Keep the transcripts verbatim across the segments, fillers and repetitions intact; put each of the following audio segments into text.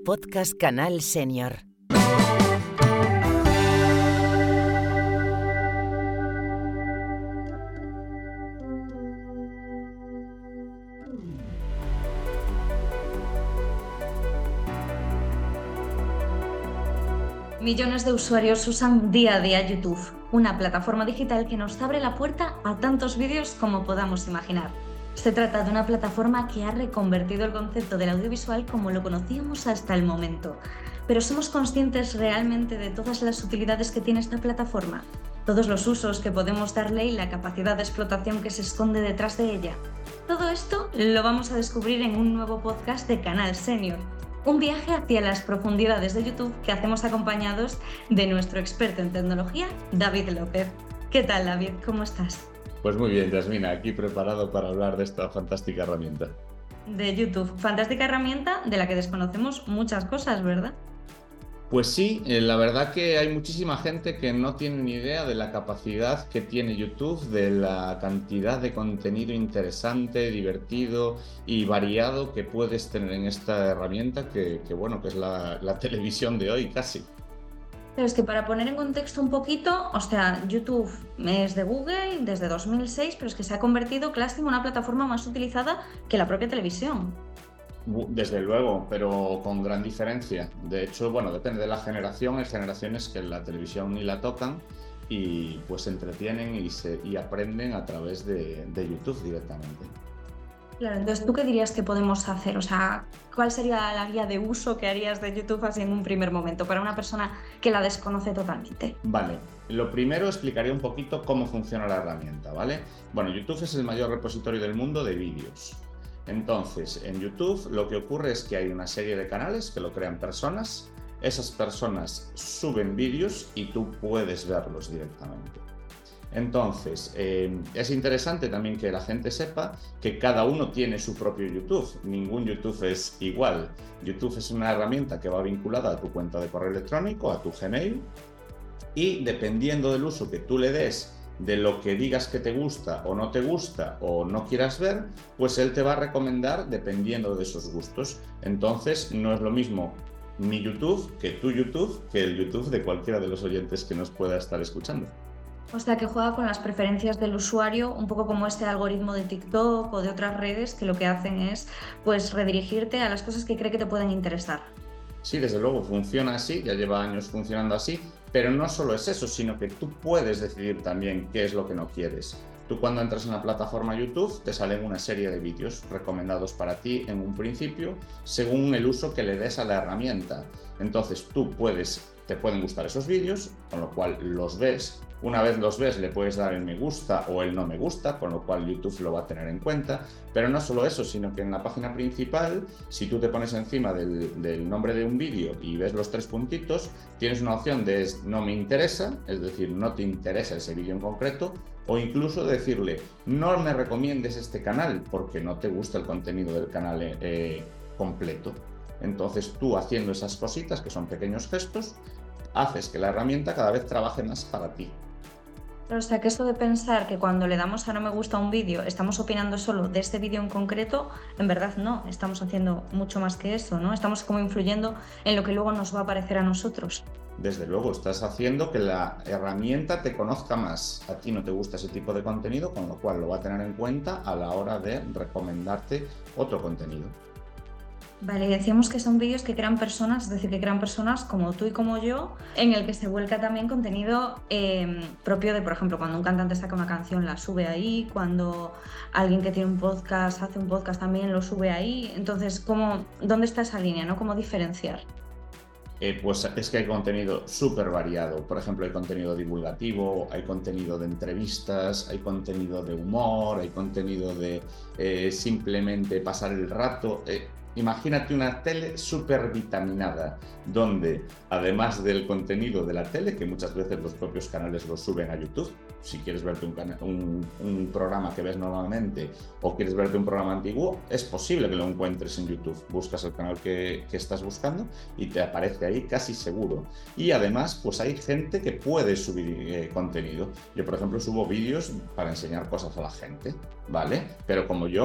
Podcast Canal Senior. Millones de usuarios usan día a día YouTube, una plataforma digital que nos abre la puerta a tantos vídeos como podamos imaginar. Se trata de una plataforma que ha reconvertido el concepto del audiovisual como lo conocíamos hasta el momento. Pero ¿somos conscientes realmente de todas las utilidades que tiene esta plataforma? ¿Todos los usos que podemos darle y la capacidad de explotación que se esconde detrás de ella? Todo esto lo vamos a descubrir en un nuevo podcast de Canal Senior. Un viaje hacia las profundidades de YouTube que hacemos acompañados de nuestro experto en tecnología, David López. ¿Qué tal, David? ¿Cómo estás? Pues muy bien, Yasmina, aquí preparado para hablar de esta fantástica herramienta. De YouTube, fantástica herramienta de la que desconocemos muchas cosas, ¿verdad? Pues sí, eh, la verdad que hay muchísima gente que no tiene ni idea de la capacidad que tiene YouTube, de la cantidad de contenido interesante, divertido y variado que puedes tener en esta herramienta que, que bueno, que es la, la televisión de hoy casi. Pero es que para poner en contexto un poquito, o sea, YouTube es de Google desde dos mil seis, pero es que se ha convertido casi en una plataforma más utilizada que la propia televisión. Desde luego, pero con gran diferencia. De hecho, bueno, depende de la generación. Hay generaciones que la televisión ni la tocan y pues se entretienen y, se, y aprenden a través de, de YouTube directamente. Claro, entonces, ¿tú qué dirías que podemos hacer? O sea, ¿cuál sería la guía de uso que harías de YouTube así en un primer momento para una persona que la desconoce totalmente? Vale, lo primero explicaría un poquito cómo funciona la herramienta, ¿vale? Bueno, YouTube es el mayor repositorio del mundo de vídeos. Entonces, en YouTube lo que ocurre es que hay una serie de canales que lo crean personas, esas personas suben vídeos y tú puedes verlos directamente. Entonces, eh, es interesante también que la gente sepa que cada uno tiene su propio YouTube, ningún YouTube es igual. YouTube es una herramienta que va vinculada a tu cuenta de correo electrónico, a tu Gmail, y dependiendo del uso que tú le des, de lo que digas que te gusta o no te gusta o no quieras ver, pues él te va a recomendar dependiendo de esos gustos. Entonces no es lo mismo mi YouTube que tu YouTube, que el YouTube de cualquiera de los oyentes que nos pueda estar escuchando. O sea, que juega con las preferencias del usuario, un poco como este algoritmo de TikTok o de otras redes que lo que hacen es pues redirigirte a las cosas que cree que te pueden interesar. Sí, desde luego, funciona así, ya lleva años funcionando así, pero no solo es eso, sino que tú puedes decidir también qué es lo que no quieres. Tú cuando entras en la plataforma YouTube te salen una serie de vídeos recomendados para ti en un principio, según el uso que le des a la herramienta. Entonces tú puedes, te pueden gustar esos vídeos, con lo cual los ves. Una vez los ves le puedes dar el me gusta o el no me gusta, con lo cual YouTube lo va a tener en cuenta. Pero no solo eso, sino que en la página principal, si tú te pones encima del, del nombre de un vídeo y ves los tres puntitos, tienes una opción de no me interesa, es decir, no te interesa ese vídeo en concreto, o incluso decirle no me recomiendes este canal porque no te gusta el contenido del canal eh, completo. Entonces tú haciendo esas cositas, que son pequeños gestos, haces que la herramienta cada vez trabaje más para ti. O sea, que esto de pensar que cuando le damos a no me gusta un vídeo estamos opinando solo de este vídeo en concreto, en verdad no, estamos haciendo mucho más que eso, ¿no? Estamos como influyendo en lo que luego nos va a parecer a nosotros. Desde luego, estás haciendo que la herramienta te conozca más. A ti no te gusta ese tipo de contenido, con lo cual lo va a tener en cuenta a la hora de recomendarte otro contenido. Vale, decíamos que son vídeos que crean personas, es decir, que crean personas como tú y como yo, en el que se vuelca también contenido eh, propio de, por ejemplo, cuando un cantante saca una canción la sube ahí, cuando alguien que tiene un podcast hace un podcast también lo sube ahí. Entonces, ¿cómo, ¿dónde está esa línea, ¿no? ¿Cómo diferenciar? Eh, pues es que hay contenido súper variado. Por ejemplo, hay contenido divulgativo, hay contenido de entrevistas, hay contenido de humor, hay contenido de eh, simplemente pasar el rato. Eh, Imagínate una tele súper vitaminada, donde además del contenido de la tele, que muchas veces los propios canales lo suben a YouTube, si quieres verte un, un, un programa que ves normalmente o quieres verte un programa antiguo, es posible que lo encuentres en YouTube. Buscas el canal que, que estás buscando y te aparece ahí casi seguro. Y además, pues hay gente que puede subir eh, contenido. Yo, por ejemplo, subo vídeos para enseñar cosas a la gente, ¿vale? Pero como yo,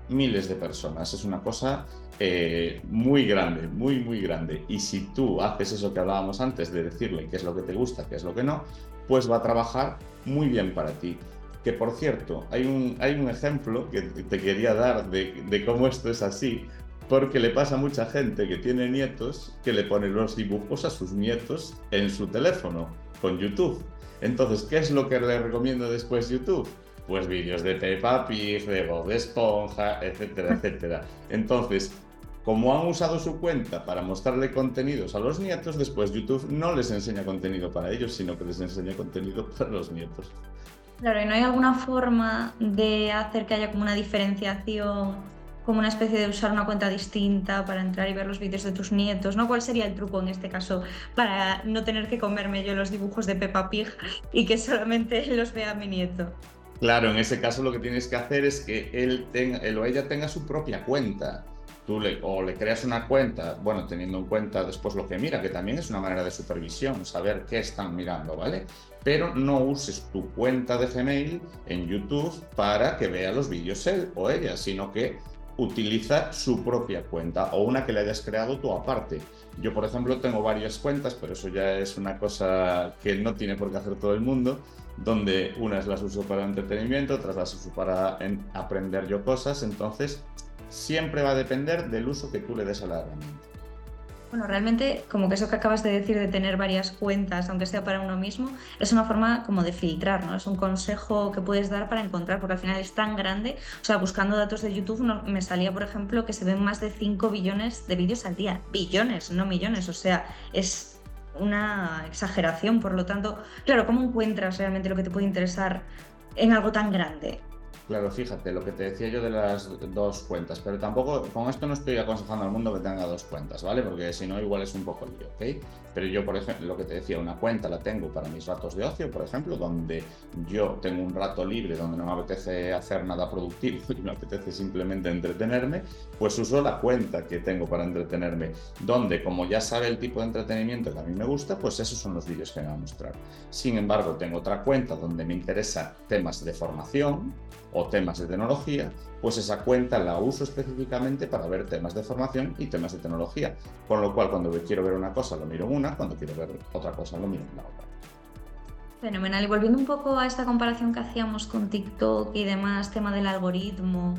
miles de personas. Es una cosa eh, muy grande, muy, muy grande. Y si tú haces eso que hablábamos antes de decirle qué es lo que te gusta, qué es lo que no, pues va a trabajar muy bien para ti. Que por cierto, hay un, hay un ejemplo que te quería dar de, de cómo esto es así, porque le pasa a mucha gente que tiene nietos que le pone los dibujos a sus nietos en su teléfono, con YouTube. Entonces, ¿qué es lo que le recomiendo después YouTube? Pues vídeos de Peppa Pig, de Bob Esponja, etcétera, etcétera. Entonces, como han usado su cuenta para mostrarle contenidos a los nietos, después YouTube no les enseña contenido para ellos, sino que les enseña contenido para los nietos. Claro, ¿y no hay alguna forma de hacer que haya como una diferenciación, como una especie de usar una cuenta distinta para entrar y ver los vídeos de tus nietos, ¿no? ¿Cuál sería el truco en este caso para no tener que comerme yo los dibujos de Peppa Pig y que solamente los vea mi nieto? Claro, en ese caso lo que tienes que hacer es que él, tenga, él o ella tenga su propia cuenta. Tú le, o le creas una cuenta, bueno, teniendo en cuenta después lo que mira, que también es una manera de supervisión, saber qué están mirando, ¿vale? Pero no uses tu cuenta de Gmail en YouTube para que vea los vídeos él o ella, sino que utiliza su propia cuenta o una que le hayas creado tú aparte. Yo, por ejemplo, tengo varias cuentas, pero eso ya es una cosa que no tiene por qué hacer todo el mundo, donde unas las uso para entretenimiento, otras las uso para en, aprender yo cosas, entonces siempre va a depender del uso que tú le des a la herramienta. Bueno, realmente como que eso que acabas de decir de tener varias cuentas, aunque sea para uno mismo, es una forma como de filtrar, ¿no? Es un consejo que puedes dar para encontrar, porque al final es tan grande. O sea, buscando datos de YouTube no, me salía, por ejemplo, que se ven más de cinco billones de vídeos al día. Billones, no millones. O sea, es una exageración. Por lo tanto, claro, ¿cómo encuentras realmente lo que te puede interesar en algo tan grande? Claro, fíjate, lo que te decía yo de las dos cuentas, pero tampoco, con esto no estoy aconsejando al mundo que tenga dos cuentas, ¿vale? Porque si no, igual es un poco lío, ¿ok? Pero yo, por ejemplo, lo que te decía, una cuenta la tengo para mis ratos de ocio, por ejemplo, donde yo tengo un rato libre, donde no me apetece hacer nada productivo y me apetece simplemente entretenerme, pues uso la cuenta que tengo para entretenerme, donde, como ya sabe el tipo de entretenimiento que a mí me gusta, pues esos son los vídeos que me va a mostrar. Sin embargo, tengo otra cuenta donde me interesan temas de formación o temas de tecnología, pues esa cuenta la uso específicamente para ver temas de formación y temas de tecnología, con lo cual cuando quiero ver una cosa lo miro en una, cuando quiero ver otra cosa lo miro en la otra. Fenomenal. Y volviendo un poco a esta comparación que hacíamos con TikTok y demás, tema del algoritmo,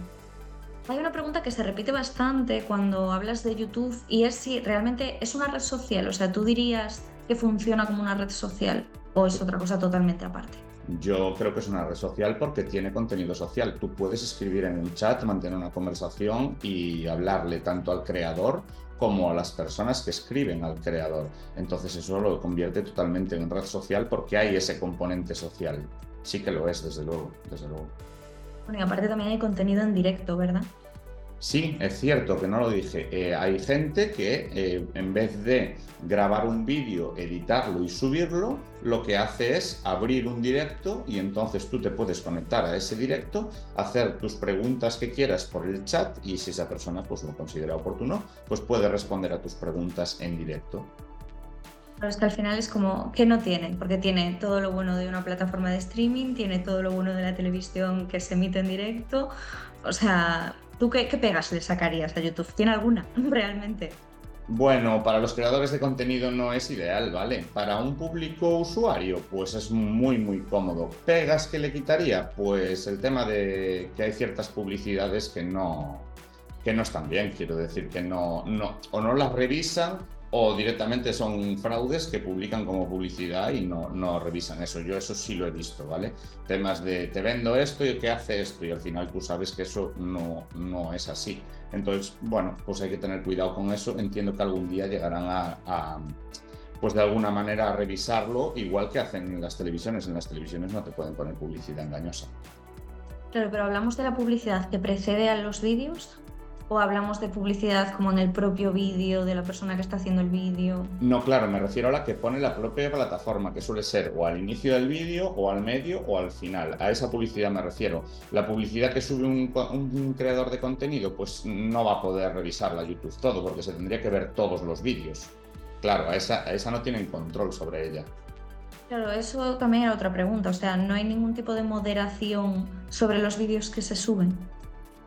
hay una pregunta que se repite bastante cuando hablas de YouTube y es si realmente es una red social, o sea, ¿tú dirías que funciona como una red social o es otra cosa totalmente aparte? Yo creo que es una red social porque tiene contenido social. Tú puedes escribir en un chat, mantener una conversación y hablarle tanto al creador como a las personas que escriben al creador. Entonces eso lo convierte totalmente en red social porque hay ese componente social. Sí que lo es, desde luego, desde luego. Bueno, y aparte también hay contenido en directo, ¿verdad? Sí, es cierto que no lo dije. Eh, hay gente que eh, en vez de grabar un vídeo, editarlo y subirlo, lo que hace es abrir un directo y entonces tú te puedes conectar a ese directo, hacer tus preguntas que quieras por el chat y si esa persona pues lo considera oportuno, pues puede responder a tus preguntas en directo. Pero es que al final es como, ¿qué no tiene? Porque tiene todo lo bueno de una plataforma de streaming, tiene todo lo bueno de la televisión que se emite en directo, o sea... ¿Tú qué, qué pegas le sacarías a YouTube? ¿Tiene alguna realmente? Bueno, para los creadores de contenido no es ideal, ¿vale? Para un público usuario, pues es muy, muy cómodo. ¿Pegas que le quitaría? Pues el tema de que hay ciertas publicidades que no, que no están bien, quiero decir, que no, no, o no las revisan o directamente son fraudes que publican como publicidad y no, no revisan eso. Yo eso sí lo he visto, ¿vale? Temas de te vendo esto y que hace esto y al final tú sabes que eso no, no es así. Entonces, bueno, pues hay que tener cuidado con eso. Entiendo que algún día llegarán a, a pues de alguna manera a revisarlo, igual que hacen en las televisiones. En las televisiones no te pueden poner publicidad engañosa. Claro, pero ¿hablamos de la publicidad que precede a los vídeos? ¿O hablamos de publicidad como en el propio vídeo de la persona que está haciendo el vídeo? No, claro, me refiero a la que pone la propia plataforma, que suele ser o al inicio del vídeo, o al medio, o al final. A esa publicidad me refiero. La publicidad que sube un, un creador de contenido, pues no va a poder revisarla YouTube todo, porque se tendría que ver todos los vídeos. Claro, a esa, a esa no tienen control sobre ella. Claro, eso también era otra pregunta. O sea, ¿no hay ningún tipo de moderación sobre los vídeos que se suben?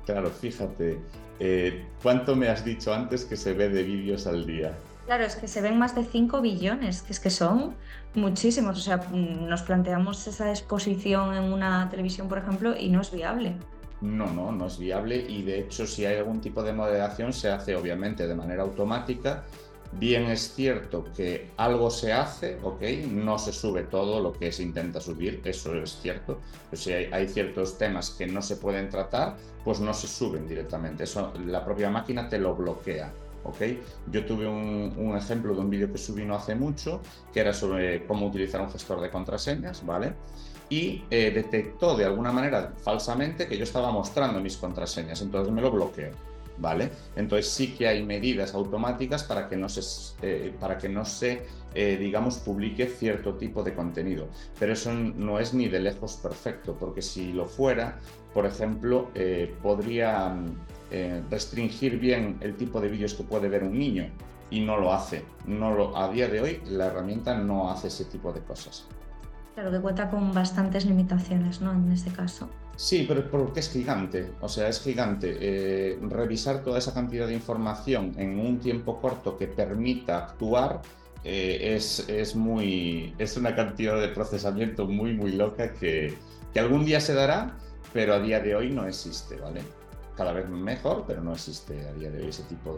Claro, fíjate, eh, ¿cuánto me has dicho antes que se ve de vídeos al día? Claro, es que se ven más de cinco billones, que es que son muchísimos. O sea, mm, nos planteamos esa exposición en una televisión, por ejemplo, y no es viable. No, no, no es viable y de hecho si hay algún tipo de moderación se hace obviamente de manera automática. Bien es cierto que algo se hace, ¿ok? No se sube todo lo que se intenta subir, eso es cierto. Pero si hay, hay ciertos temas que no se pueden tratar, pues no se suben directamente. Eso la propia máquina te lo bloquea. ¿Ok? Yo tuve un, un ejemplo de un vídeo que subí no hace mucho, que era sobre cómo utilizar un gestor de contraseñas, ¿vale? Y eh, detectó de alguna manera falsamente que yo estaba mostrando mis contraseñas, entonces me lo bloqueó, ¿vale? Entonces sí que hay medidas automáticas para que no se, eh, para que no se eh, digamos, publique cierto tipo de contenido, pero eso no es ni de lejos perfecto, porque si lo fuera, por ejemplo, eh, podría eh, restringir bien el tipo de vídeos que puede ver un niño y no lo hace. No lo, a día de hoy la herramienta no hace ese tipo de cosas. Claro, que cuenta con bastantes limitaciones, ¿no? En este caso. Sí, pero porque es gigante, o sea, es gigante. Eh, revisar toda esa cantidad de información en un tiempo corto que permita actuar eh, es, es, muy, es una cantidad de procesamiento muy, muy loca que, que algún día se dará, pero a día de hoy no existe, ¿vale? Cada vez mejor, pero no existe a día de hoy ese tipo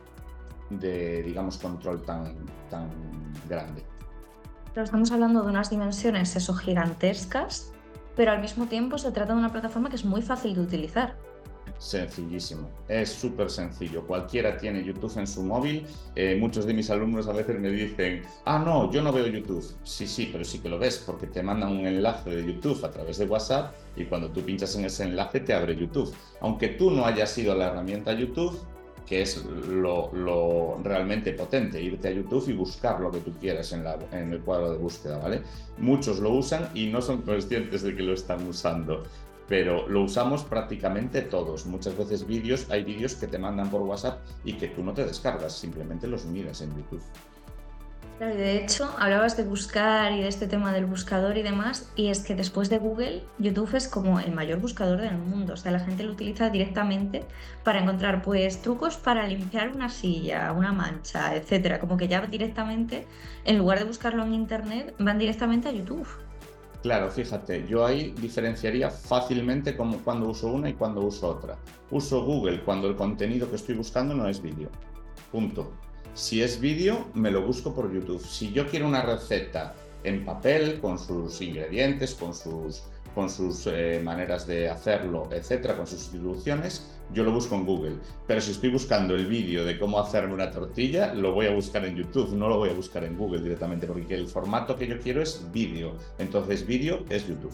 de, digamos, control tan, tan grande. Pero estamos hablando de unas dimensiones, eso, gigantescas, pero al mismo tiempo se trata de una plataforma que es muy fácil de utilizar. Sencillísimo, es súper sencillo. Cualquiera tiene YouTube en su móvil. Eh, muchos de mis alumnos a veces me dicen, ah, no, yo no veo YouTube. Sí, sí, pero sí que lo ves porque te mandan un enlace de YouTube a través de WhatsApp y cuando tú pinchas en ese enlace te abre YouTube. Aunque tú no hayas ido a la herramienta YouTube, que es lo, lo realmente potente, irte a YouTube y buscar lo que tú quieras en, la, en el cuadro de búsqueda, ¿vale? Muchos lo usan y no son conscientes de que lo están usando, pero lo usamos prácticamente todos. Muchas veces vídeos, hay vídeos que te mandan por WhatsApp y que tú no te descargas, simplemente los miras en YouTube. Claro, y de hecho, hablabas de buscar y de este tema del buscador y demás, y es que después de Google, YouTube es como el mayor buscador del mundo. O sea, la gente lo utiliza directamente para encontrar, pues, trucos para limpiar una silla, una mancha, etcétera. Como que ya directamente, en lugar de buscarlo en Internet, van directamente a YouTube. Claro, fíjate, yo ahí diferenciaría fácilmente como cuando uso una y cuando uso otra. Uso Google cuando el contenido que estoy buscando no es vídeo. Punto. Si es vídeo, me lo busco por YouTube. Si yo quiero una receta en papel, con sus ingredientes, con sus, con sus eh, maneras de hacerlo, etcétera, con sus instrucciones, yo lo busco en Google. Pero si estoy buscando el vídeo de cómo hacerme una tortilla, lo voy a buscar en YouTube, no lo voy a buscar en Google directamente, porque el formato que yo quiero es vídeo. Entonces, vídeo es YouTube.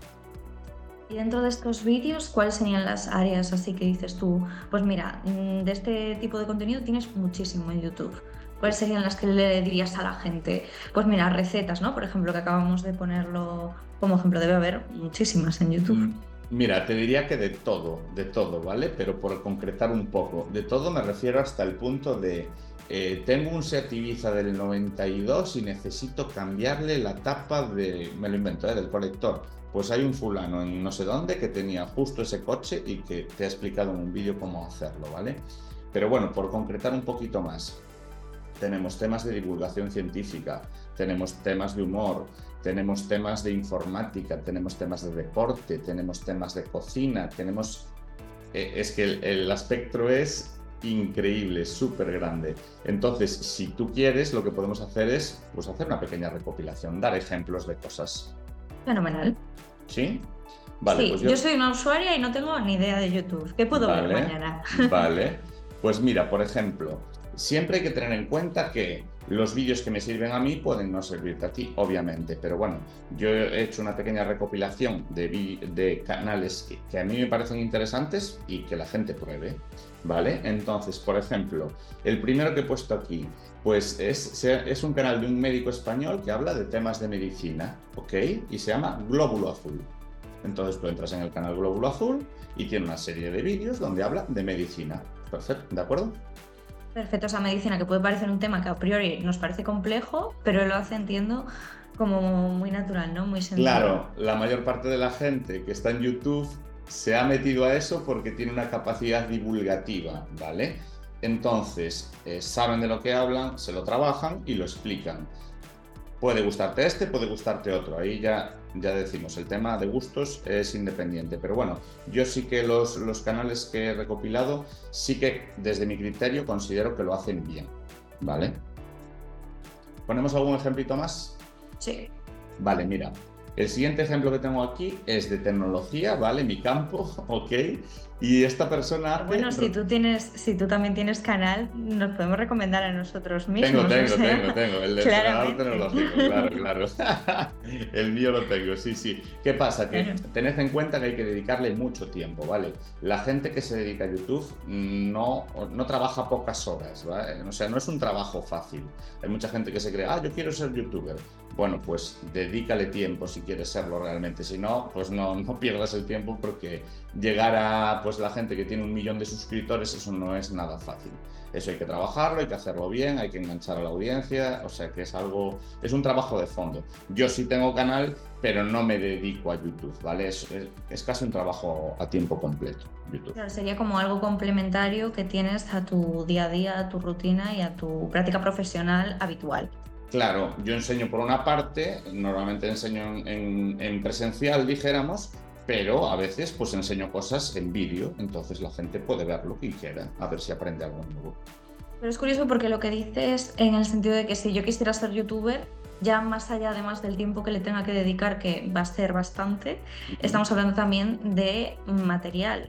Y dentro de estos vídeos, ¿cuáles serían las áreas así que dices tú? Pues mira, de este tipo de contenido tienes muchísimo en YouTube. ¿Cuáles serían las que le dirías a la gente? Pues mira, recetas, ¿no? Por ejemplo, que acabamos de ponerlo como ejemplo, debe haber muchísimas en YouTube. Mira, te diría que de todo, de todo, ¿vale? Pero por concretar un poco, de todo me refiero hasta el punto de eh, tengo un Seat Ibiza del noventa y dos y necesito cambiarle la tapa de, me lo invento, ¿eh? Del colector. Pues hay un fulano en no sé dónde que tenía justo ese coche y que te ha explicado en un vídeo cómo hacerlo, ¿vale? Pero bueno, por concretar un poquito más, tenemos temas de divulgación científica, tenemos temas de humor, tenemos temas de informática, tenemos temas de deporte, tenemos temas de cocina, tenemos... Eh, es que el, el espectro es increíble, súper grande. Entonces, si tú quieres, lo que podemos hacer es pues, hacer una pequeña recopilación, dar ejemplos de cosas. Fenomenal. ¿Sí? Vale, sí, pues yo... yo... soy una usuaria y no tengo ni idea de YouTube. ¿Qué puedo vale, ver mañana? Vale, pues mira, por ejemplo, siempre hay que tener en cuenta que los vídeos que me sirven a mí pueden no servirte a ti, obviamente, pero bueno, yo he hecho una pequeña recopilación de, de canales que, que a mí me parecen interesantes y que la gente pruebe, ¿vale? Entonces, por ejemplo, el primero que he puesto aquí, pues es, es un canal de un médico español que habla de temas de medicina, ¿ok? Y se llama Glóbulo Azul. Entonces tú entras en el canal Glóbulo Azul y tiene una serie de vídeos donde habla de medicina. Perfecto, ¿de acuerdo? Perfecto, esa medicina que puede parecer un tema que a priori nos parece complejo, pero lo hace, entiendo, como muy natural, ¿no? Muy sencillo. Claro, la mayor parte de la gente que está en YouTube se ha metido a eso porque tiene una capacidad divulgativa, ¿vale? Entonces, eh, saben de lo que hablan, se lo trabajan y lo explican. Puede gustarte este, puede gustarte otro. Ahí ya, ya decimos, el tema de gustos es independiente. Pero bueno, yo sí que los, los canales que he recopilado, sí que desde mi criterio considero que lo hacen bien, ¿vale? ¿Ponemos algún ejemplito más? Sí. Vale, mira. El siguiente ejemplo que tengo aquí es de tecnología, ¿vale? Mi campo, ok. Y esta persona hace... Bueno, si tú tienes, si tú también tienes canal, nos podemos recomendar a nosotros mismos. Tengo, tengo, o sea, tengo, tengo. El de canal tecnológico, claro, claro. El mío lo tengo, sí, sí. ¿Qué pasa? Que Claro. tened en cuenta que hay que dedicarle mucho tiempo, ¿vale? La gente que se dedica a YouTube no, no trabaja pocas horas, ¿vale? O sea, no es un trabajo fácil. Hay mucha gente que se cree, ah, yo quiero ser youtuber. Bueno, pues dedícale tiempo si quieres serlo realmente. Si no, pues no, no pierdas el tiempo, porque llegar a pues la gente que tiene un millón de suscriptores, eso no es nada fácil. Eso hay que trabajarlo, hay que hacerlo bien, hay que enganchar a la audiencia, o sea que es algo, es un trabajo de fondo. Yo sí tengo canal, pero no me dedico a YouTube, ¿vale? Es, es, es casi un trabajo a tiempo completo, YouTube. Claro, sería como algo complementario que tienes a tu día a día, a tu rutina y a tu práctica profesional habitual. Claro, yo enseño por una parte, normalmente enseño en, en presencial, dijéramos, pero a veces pues enseño cosas en vídeo, entonces la gente puede ver lo que quiera, a ver si aprende algo nuevo. Pero es curioso porque lo que dices en el sentido de que si yo quisiera ser youtuber, ya más allá además del tiempo que le tenga que dedicar, que va a ser bastante, Uh-huh. estamos hablando también de material.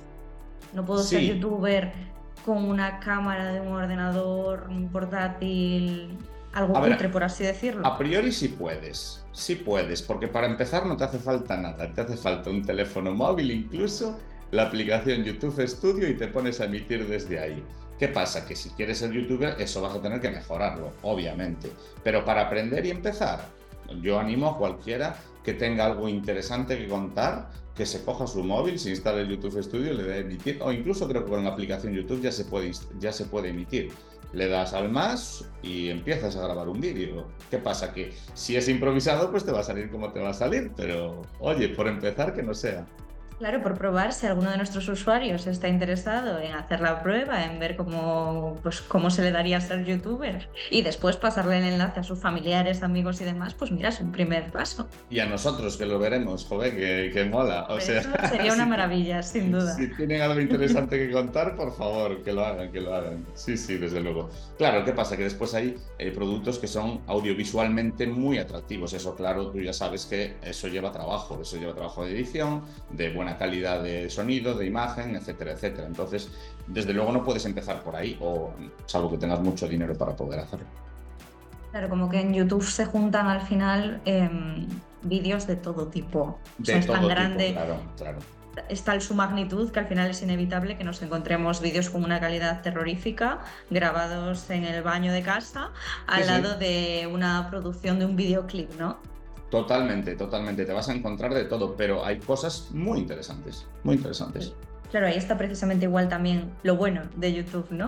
No puedo Sí. ser youtuber con una cámara de un ordenador, un portátil, algo A ver, cutre, por así decirlo. A priori sí puedes, sí puedes, porque para empezar no te hace falta nada, te hace falta un teléfono móvil incluso, la aplicación YouTube Studio y te pones a emitir desde ahí. ¿Qué pasa? Que si quieres ser youtuber eso vas a tener que mejorarlo, obviamente, pero para aprender y empezar, yo animo a cualquiera que tenga algo interesante que contar, que se coja su móvil, se instale el YouTube Studio, le dé a emitir, o incluso creo que con la aplicación YouTube ya se puede, ya se puede emitir. Le das al más y empiezas a grabar un vídeo. ¿Qué pasa? Que si es improvisado, pues te va a salir como te va a salir, pero oye, por empezar, que no sea. Claro, por probar si alguno de nuestros usuarios está interesado en hacer la prueba, en ver cómo, pues, cómo se le daría ser youtuber y después pasarle el enlace a sus familiares, amigos y demás, pues mira, es un primer paso. Y a nosotros que lo veremos, joder, que, que mola. O Pues sea, eso sería una si, maravilla, sin duda. Si tienen algo interesante que contar, por favor, que lo hagan, que lo hagan. Sí, sí, desde luego. Claro, ¿qué pasa? Que después hay eh, productos que son audiovisualmente muy atractivos. Eso, claro, tú ya sabes que eso lleva trabajo, eso lleva trabajo de edición, de buena calidad de sonido, de imagen, etcétera, etcétera. Entonces, desde luego no puedes empezar por ahí, o salvo que tengas mucho dinero para poder hacerlo. Claro, como que en YouTube se juntan al final eh, vídeos de todo tipo. O sea, De es tan todo grande, tipo, claro, claro. es tal su magnitud que al final es inevitable que nos encontremos vídeos con una calidad terrorífica grabados en el baño de casa al Sí, sí. lado de una producción de un videoclip, ¿no? Totalmente, totalmente. Te vas a encontrar de todo, pero hay cosas muy interesantes, muy interesantes. Claro, ahí está precisamente igual también lo bueno de YouTube, ¿no?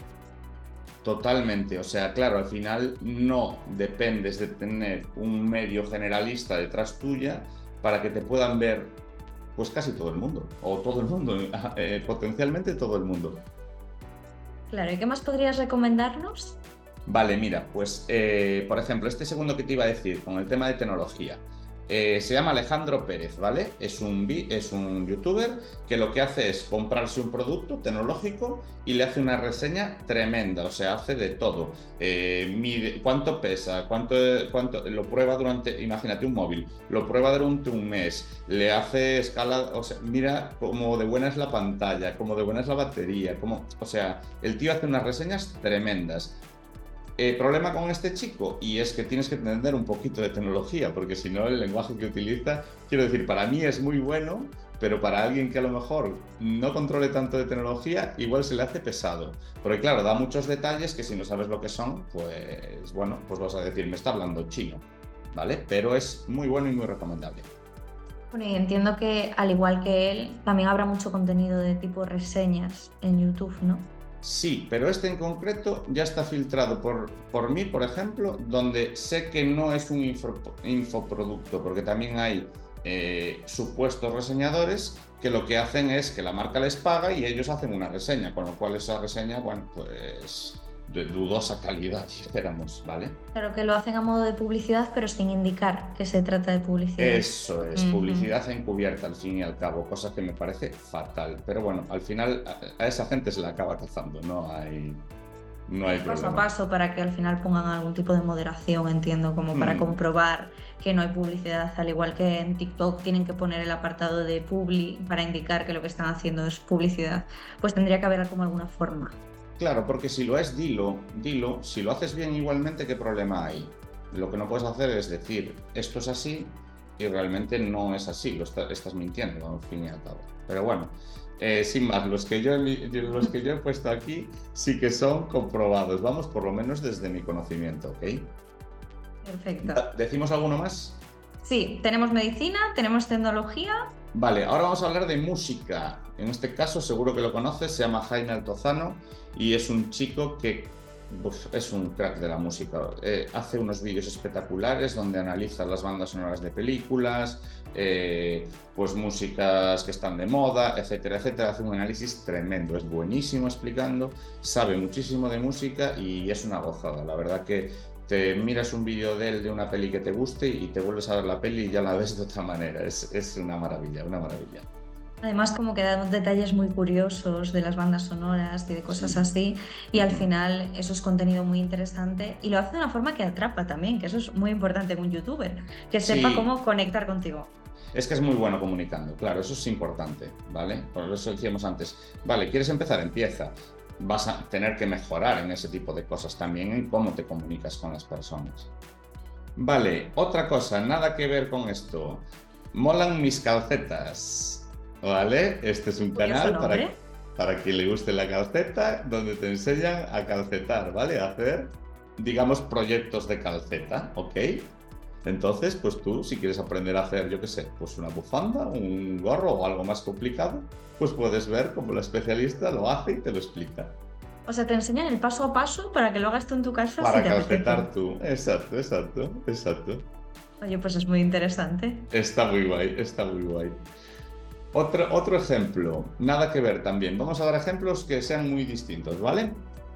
Totalmente, o sea, claro, al final no dependes de tener un medio generalista detrás tuya para que te puedan ver pues casi todo el mundo, o todo el mundo, eh, potencialmente todo el mundo. Claro, ¿y qué más podrías recomendarnos? Vale, mira, pues eh, por ejemplo, este segundo que te iba a decir con el tema de tecnología, eh, se llama Alejandro Pérez, ¿vale? Es un, vi- es un youtuber que lo que hace es comprarse un producto tecnológico y le hace una reseña tremenda, o sea, hace de todo. Eh, mide cuánto pesa, cuánto, cuánto lo prueba durante, imagínate un móvil, lo prueba durante un mes, le hace escala, o sea, mira cómo de buena es la pantalla, cómo de buena es la batería, cómo, o sea, el tío hace unas reseñas tremendas. Eh, problema con este chico, y es que tienes que entender un poquito de tecnología, porque si no el lenguaje que utiliza, quiero decir, para mí es muy bueno, pero para alguien que a lo mejor no controle tanto de tecnología, igual se le hace pesado. Porque claro, da muchos detalles que si no sabes lo que son, pues bueno, pues vas a decir, me está hablando chino, ¿vale? Pero es muy bueno y muy recomendable. Bueno, y entiendo que al igual que él, también habrá mucho contenido de tipo reseñas en YouTube, ¿no? Sí, pero este en concreto ya está filtrado por, por mí, por ejemplo, donde sé que no es un info- infoproducto, porque también hay eh, supuestos reseñadores que lo que hacen es que la marca les paga y ellos hacen una reseña, con lo cual esa reseña, bueno, pues de dudosa calidad, dijéramos, ¿vale? Claro que lo hacen a modo de publicidad, pero sin indicar que se trata de publicidad. Eso es, Ujú. publicidad encubierta al fin y al cabo, cosa que me parece fatal. Pero bueno, al final a, a esa gente se la acaba cazando, no hay, no hay Paso a problema. paso para que al final pongan algún tipo de moderación, entiendo, como para Mm. comprobar que no hay publicidad, al igual que en TikTok tienen que poner el apartado de publi para indicar que lo que están haciendo es publicidad, pues tendría que haber como alguna forma. Claro, porque si lo es, dilo, dilo. Si lo haces bien igualmente, ¿qué problema hay? Lo que no puedes hacer es decir, esto es así, y realmente no es así, lo está- estás mintiendo, al fin y al cabo. Pero bueno, eh, sin más, los que, yo, he li- los que yo he puesto aquí sí que son comprobados, vamos, por lo menos desde mi conocimiento, ¿ok? Perfecto. Da- ¿Decimos alguno más? Sí, tenemos medicina, tenemos tecnología. Vale, ahora vamos a hablar de música. En este caso, seguro que lo conoces, se llama Jaime Altozano y es un chico que uf, es un crack de la música. Eh, hace unos vídeos espectaculares donde analiza las bandas sonoras de películas, eh, pues músicas que están de moda, etcétera, etcétera. Hace un análisis tremendo, es buenísimo explicando, sabe muchísimo de música y es una gozada. La verdad que te miras un vídeo de él de una peli que te guste y te vuelves a ver la peli y ya la ves de otra manera. Es, es una maravilla, una maravilla. Además, como que da detalles muy curiosos de las bandas sonoras y de cosas Sí. así, y al Ujú. final eso es contenido muy interesante y lo hace de una forma que atrapa también, que eso es muy importante en un youtuber, que sepa Sí, cómo conectar contigo. es que es muy bueno comunicando, claro, eso es importante, ¿vale? Por eso decíamos antes, vale, ¿quieres empezar? Empieza. Vas a tener que mejorar en ese tipo de cosas también, en cómo te comunicas con las personas. Vale, otra cosa, nada que ver con esto. Molan mis calcetas, ¿vale? Este es un Curioso canal para, nombre. para quien le guste la calceta, donde te enseñan a calcetar, ¿vale? A hacer, digamos, proyectos de calceta, ¿ok? Entonces, pues tú, si quieres aprender a hacer, yo qué sé, pues una bufanda, un gorro o algo más complicado, pues puedes ver cómo la especialista lo hace y te lo explica. O sea, te enseñan el paso a paso para que lo hagas tú en tu casa Para si te apetece. calcetar tú. Exacto, exacto, exacto. Oye, pues es muy interesante. Está muy guay, está muy guay. Otro, otro ejemplo, nada que ver también. Vamos a dar ejemplos que sean muy distintos, ¿vale?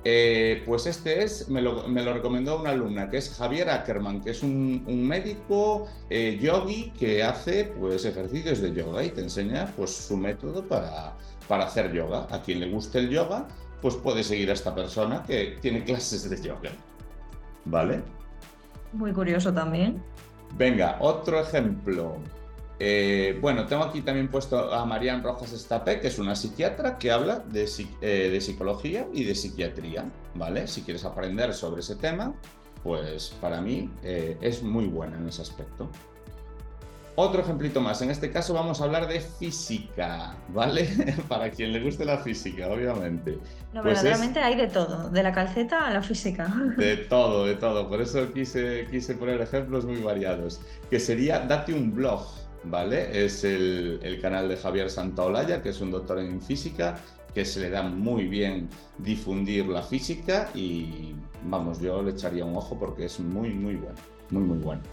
Eh, pues este es, me lo, me lo recomendó una alumna, que es Javier Ackerman, que es un, un médico eh, yogi que hace pues ejercicios de yoga y te enseña pues su método para, para hacer yoga. A quien le guste el yoga, pues puede seguir a esta persona que tiene clases de yoga, ¿vale? Muy curioso también. Venga, otro ejemplo. Eh, bueno, tengo aquí también puesto a Marian Rojas Estapé, que es una psiquiatra que habla de, eh, de psicología y de psiquiatría, ¿vale? Si quieres aprender sobre ese tema, pues para mí eh, es muy buena en ese aspecto. Otro ejemplito más, en este caso vamos a hablar de física, ¿vale? Para quien le guste la física, obviamente. No, Pues verdaderamente es hay de todo, de la calceta a la física. de todo, de todo. Por eso quise, quise poner ejemplos muy variados. Que sería Date un blog, ¿vale? Es el, el canal de Javier Santaolalla, que es un doctor en física, que se le da muy bien difundir la física y, vamos, yo le echaría un ojo porque es muy, muy bueno. Muy, muy bueno.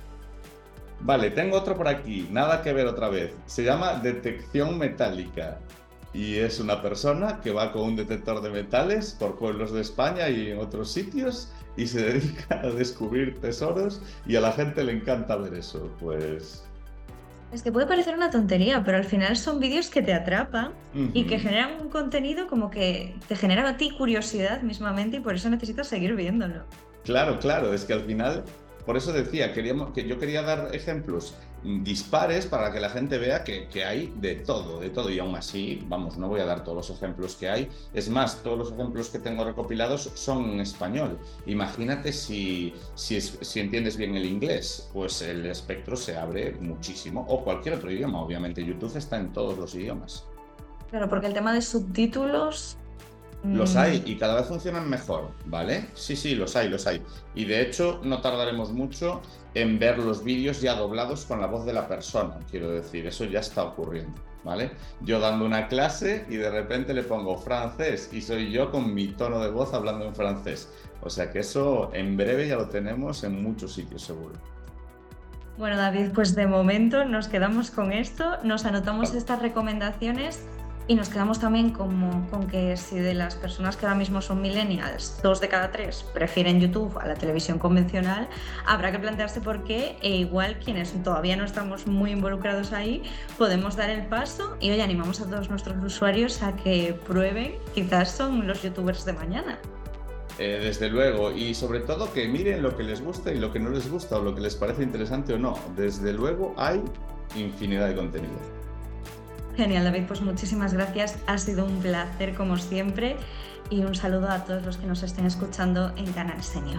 Vale, tengo otro por aquí, nada que ver otra vez. Se llama Detección Metálica y es una persona que va con un detector de metales por pueblos de España y en otros sitios y se dedica a descubrir tesoros y a la gente le encanta ver eso, pues... Es que puede parecer una tontería, pero al final son vídeos que te atrapan Uh-huh. y que generan un contenido como que te genera a ti curiosidad mismamente y por eso necesitas seguir viéndolo. Claro, claro, es que al final, por eso decía, queríamos, que yo quería dar ejemplos dispares para que la gente vea que, que hay de todo, de todo, y aún así, vamos, no voy a dar todos los ejemplos que hay. Es más, todos los ejemplos que tengo recopilados son en español. Imagínate si, si, es, si entiendes bien el inglés, pues el espectro se abre muchísimo, o cualquier otro idioma, obviamente YouTube está en todos los idiomas. Claro, porque el tema de subtítulos... Los hay y cada vez funcionan mejor, ¿vale? Sí, sí, los hay, los hay. Y de hecho no tardaremos mucho en ver los vídeos ya doblados con la voz de la persona, quiero decir, eso ya está ocurriendo, ¿vale? Yo dando una clase y de repente le pongo francés y soy yo con mi tono de voz hablando en francés. O sea que eso en breve ya lo tenemos en muchos sitios seguro. Bueno, David, pues de momento nos quedamos con esto, nos anotamos Vale. estas recomendaciones y nos quedamos también como, con que si de las personas que ahora mismo son millennials, dos de cada tres prefieren YouTube a la televisión convencional, habrá que plantearse por qué, e igual quienes todavía no estamos muy involucrados ahí, podemos dar el paso y hoy animamos a todos nuestros usuarios a que prueben, quizás son los youtubers de mañana. Eh, desde luego, y sobre todo que miren lo que les gusta y lo que no les gusta o lo que les parece interesante o no. Desde luego hay infinidad de contenido. Genial, David, pues muchísimas gracias, ha sido un placer como siempre y un saludo a todos los que nos estén escuchando en Canal Senior.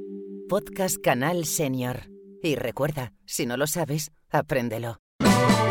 Podcast Canal Senior. Y recuerda, si no lo sabes, apréndelo.